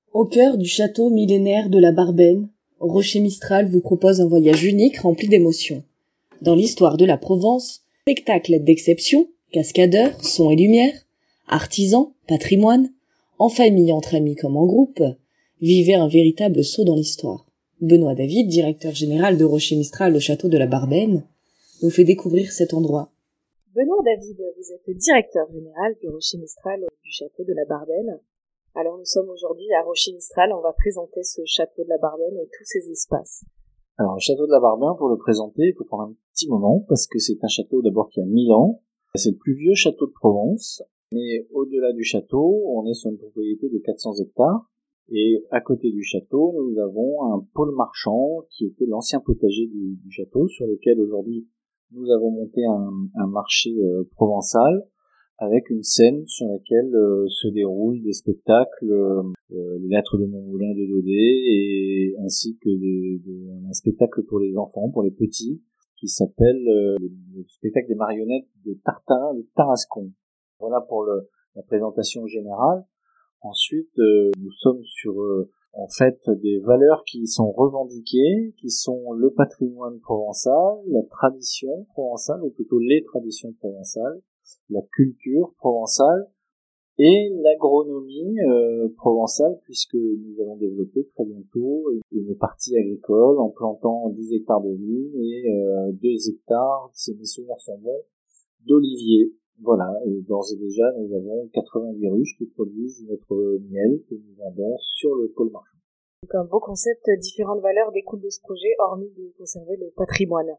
Au cœur du château millénaire de la Barben, Rocher Mistral vous propose un voyage unique rempli d'émotions. Dans l'histoire de la Provence, spectacles d'exception, cascadeurs, sons et lumière, artisans, patrimoine, en famille, entre amis comme en groupe, vivez un véritable saut dans l'histoire. Benoît David, directeur général de Rocher Mistral au château de la Barben, nous fait découvrir cet endroit. Benoît David, vous êtes directeur général du Rocher Mistral du château de la Barben. Alors nous sommes aujourd'hui à Rocher Mistral, on va présenter ce château de la Barben et tous ses espaces. Alors le château de la Barben, pour le présenter, il faut prendre un petit moment parce que c'est un château d'abord qui a 1000 ans. C'est le plus vieux château de Provence. Mais au-delà du château, on est sur une propriété de 400 hectares. Et à côté du château, nous avons un pôle marchand qui était l'ancien potager du château, sur lequel aujourd'hui nous avons monté un marché provençal avec une scène sur laquelle se déroulent des spectacles, les Lettres de Montmoulin de Daudet, et ainsi que un spectacle pour les enfants, pour les petits, qui s'appelle le spectacle des marionnettes de Tartarin de Tarascon. Voilà pour la présentation générale. Ensuite, nous sommes sur en fait des valeurs qui sont revendiquées, qui sont le patrimoine provençal, la tradition provençale, ou plutôt les traditions provençales, la culture provençale et l'agronomie provençale, puisque nous allons développer très bientôt une partie agricole en plantant 10 hectares de vignes et 2 hectares, si mes souvenirs sont bons, d'oliviers. Voilà, et d'ores et déjà, nous avons 90 ruches qui produisent notre miel que nous vendons sur le pôle marchand. Donc un beau concept, différentes valeurs découlent de ce projet, hormis de conserver le patrimoine.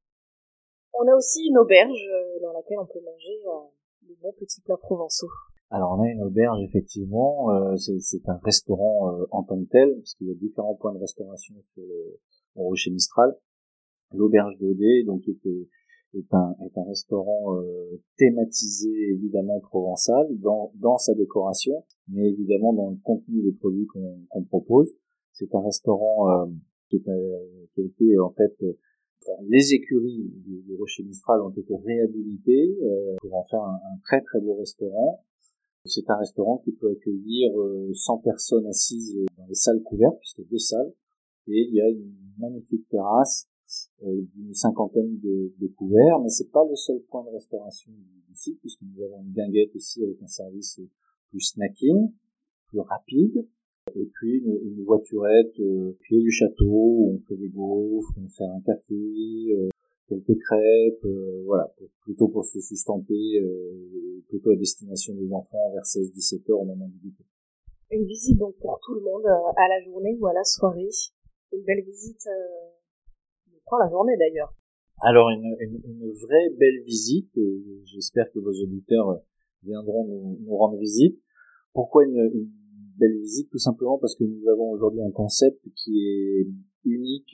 On a aussi une auberge dans laquelle on peut manger de bons petits plats provençaux. Alors on a une auberge, effectivement, c'est un restaurant en tant que tel, parce qu'il y a différents points de restauration sur le Rocher Mistral. L'auberge d'Audet, donc est un restaurant thématisé évidemment provençal dans sa décoration, mais évidemment dans le contenu des produits qu'on propose. C'est un restaurant qui a été en fait les écuries du Rocher Mistral ont été réhabilitées pour en faire un très très beau restaurant. C'est un restaurant qui peut accueillir 100 personnes assises dans les salles couvertes, puisqu'il y a 2 salles, et il y a une magnifique terrasse d'une cinquantaine de couverts, mais c'est pas le seul point de restauration du site, puisque nous avons une guinguette aussi avec un service plus snacking, plus rapide, et puis une voiturette pied du château où on fait des gaufres, on fait un café, quelques crêpes, voilà, plutôt pour se sustenter, plutôt à destination des enfants vers 16-17 heures au moment du goûter. Une visite donc pour tout le monde, à la journée ou à la soirée. Une belle visite, on prend la journée d'ailleurs. Alors une vraie belle visite, et j'espère que vos auditeurs viendront nous rendre visite. Pourquoi une belle visite? Tout simplement parce que nous avons aujourd'hui un concept qui est unique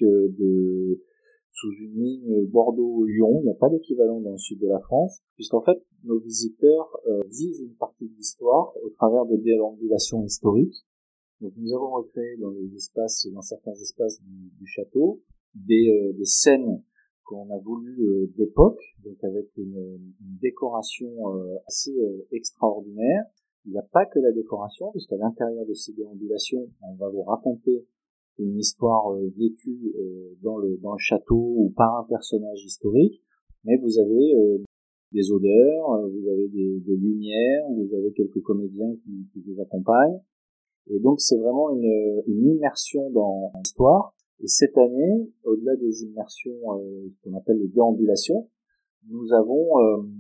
sous une ligne Bordeaux-Lyon. Il n'y a pas d'équivalent dans le sud de la France, puisqu'en fait nos visiteurs vivent une partie de l'histoire au travers de déambulations historiques. Donc nous avons recréé dans certains espaces du château des scènes qu'on a voulu d'époque, donc avec une décoration assez extraordinaire. Il n'y a pas que la décoration, puisqu'à l'intérieur de ces déambulations, on va vous raconter une histoire vécue dans le château ou par un personnage historique, mais vous avez des odeurs, vous avez des lumières, vous avez quelques comédiens qui vous accompagnent, et donc c'est vraiment une immersion dans l'histoire. Et cette année, au-delà des immersions, ce qu'on appelle les déambulations, nous avons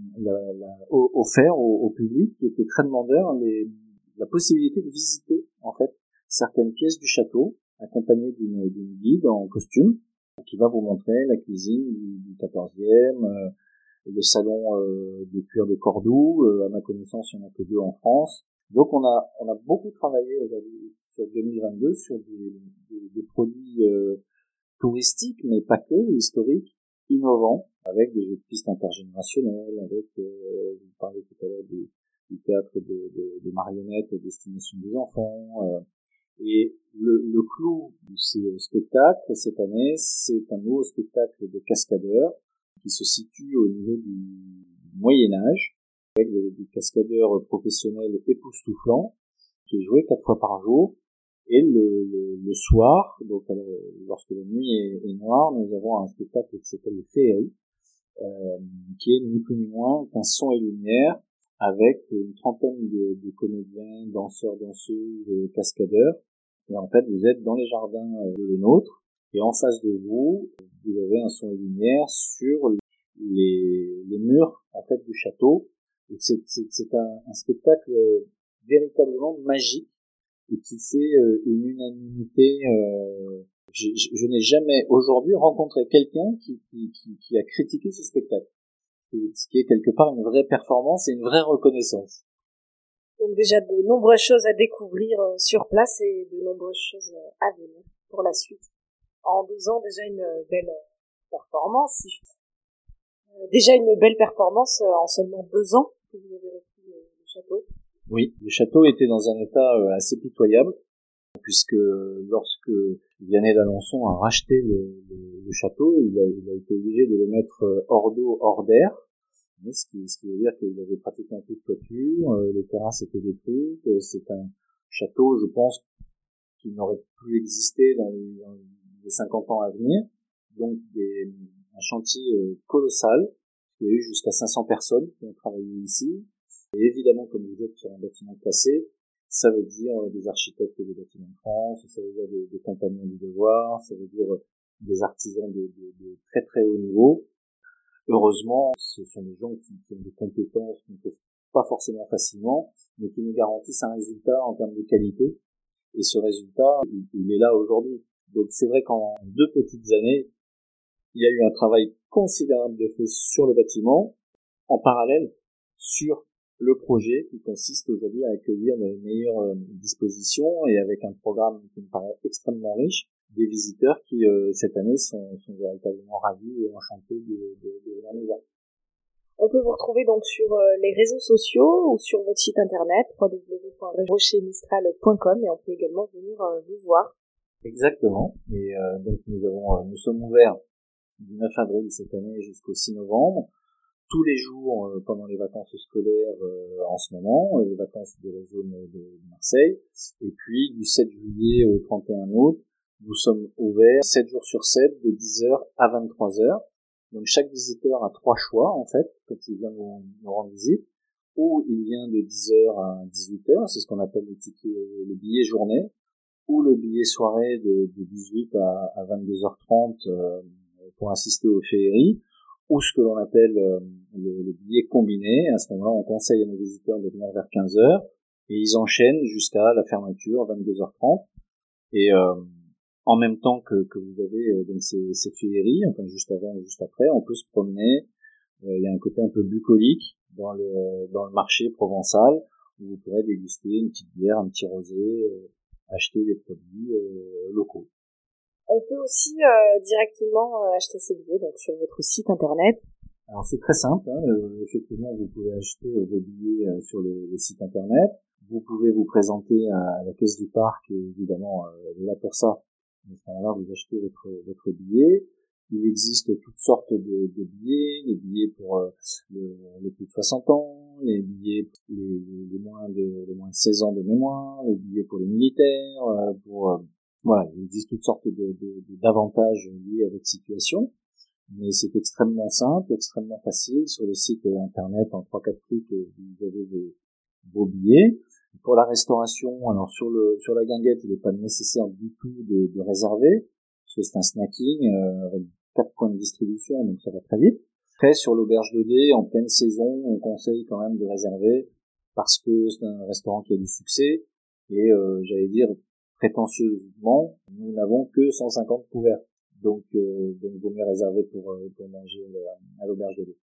offert au public qui était très demandeur la possibilité de visiter en fait certaines pièces du château, accompagné d'une guide en costume qui va vous montrer la cuisine du 14e, le salon de cuir de Cordoue. À ma connaissance, il n'y en a que 2 en France. Donc on a beaucoup travaillé aujourd'hui sur 2022 sur des produits touristiques, mais pas que, historiques, innovants, avec des jeux de piste intergénérationnels, avec, vous parlez tout à l'heure du théâtre de marionnettes à destination des enfants. Et le clou de ces spectacles cette année, c'est un nouveau spectacle de cascadeurs qui se situe au niveau du Moyen-Âge, avec des cascadeurs professionnels époustouflants, qui est joué 4 fois par jour. Et le soir, donc lorsque la nuit est noire, nous avons un spectacle qui s'appelle le Féerie, qui est ni plus ni moins qu'un son et lumière avec une trentaine de comédiens, danseurs, danseuses, cascadeurs. Et en fait, vous êtes dans les jardins de le nôtre, et en face de vous, vous avez un son et lumière sur les murs en fait du château. Et c'est un spectacle véritablement magique et qui fait une unanimité. Je n'ai jamais aujourd'hui rencontré quelqu'un qui a critiqué ce spectacle, ce qui est quelque part une vraie performance et une vraie reconnaissance. Donc déjà de nombreuses choses à découvrir sur place et de nombreuses choses à venir pour la suite. En 2 ans, déjà une belle performance. Déjà une belle performance en seulement 2 ans que vous avez repris le château. Oui, le château était dans un état assez pitoyable, puisque lorsque Vianney d'Alençon a racheté le château, il a été obligé de le mettre hors d'eau, hors d'air, ce qui veut dire qu'il avait pratiquement plus de toiture, les terrasses étaient détruites, c'est un château, je pense, qui n'aurait plus existé dans les 50 ans à venir, donc un chantier colossal. Il y a eu jusqu'à 500 personnes qui ont travaillé ici, et évidemment, comme vous êtes sur un bâtiment classé, ça veut dire des architectes des bâtiments de France, ça veut dire des compagnons du devoir, ça veut dire des artisans de très très haut niveau. Heureusement, ce sont des gens qui ont des compétences qu'on ne trouve pas forcément facilement, mais qui nous garantissent un résultat en termes de qualité. Et ce résultat, il est là aujourd'hui. Donc c'est vrai qu'en 2 petites années, il y a eu un travail considérable de fait sur le bâtiment, en parallèle sur le projet qui consiste aujourd'hui à accueillir les meilleures dispositions et avec un programme qui me paraît extrêmement riche, des visiteurs qui cette année sont véritablement ravis et enchantés de la nouvelle. On peut vous retrouver donc sur les réseaux sociaux ou sur votre site internet www.rochermistral.com et on peut également venir vous voir. Exactement. Et donc nous sommes ouverts du 9 avril cette année jusqu'au 6 novembre. Tous les jours pendant les vacances scolaires en ce moment, les vacances de la zone de Marseille, et puis du 7 juillet au 31 août, nous sommes ouverts 7 jours sur 7, de 10h à 23h. Donc chaque visiteur a 3 choix en fait, quand il vient nous rendre visite, ou il vient de 10h à 18h, c'est ce qu'on appelle le billet journée, ou le billet soirée de 18 à 22h30 pour assister aux féeries, ou ce que l'on appelle le billet combiné. À ce moment-là, on conseille à nos visiteurs de venir vers 15h, et ils enchaînent jusqu'à la fermeture, 22h30. Et en même temps que vous avez donc ces féeries, enfin juste avant et juste après, on peut se promener. Il y a un côté un peu bucolique dans le marché provençal, où vous pourrez déguster une petite bière, un petit rosé, acheter des produits locaux. On peut aussi directement acheter ces billets donc sur votre site internet. Alors c'est très simple, effectivement vous pouvez acheter vos billets sur le site internet. Vous pouvez vous présenter à la caisse du parc, et évidemment elle est là pour ça. À ce moment-là, vous achetez votre billet. Il existe toutes sortes de billets, les billets pour les plus de 60 ans, les billets pour les moins de 16 ans de mémoire, les billets pour les militaires, voilà, il existe toutes sortes d'avantages liés à votre situation, mais c'est extrêmement simple, extrêmement facile. Sur le site internet, en 3-4 clics, vous avez vos billets. Pour la restauration, alors sur la guinguette, il n'est pas nécessaire du tout de réserver, parce que c'est un snacking avec 4 points de distribution, donc ça va très vite. Après, sur l'auberge de Dé, en pleine saison, on conseille quand même de réserver, parce que c'est un restaurant qui a du succès, et j'allais dire, prétentieusement, nous n'avons que 150 couverts. Donc vaut mieux réserver pour manger à l'auberge de Dé.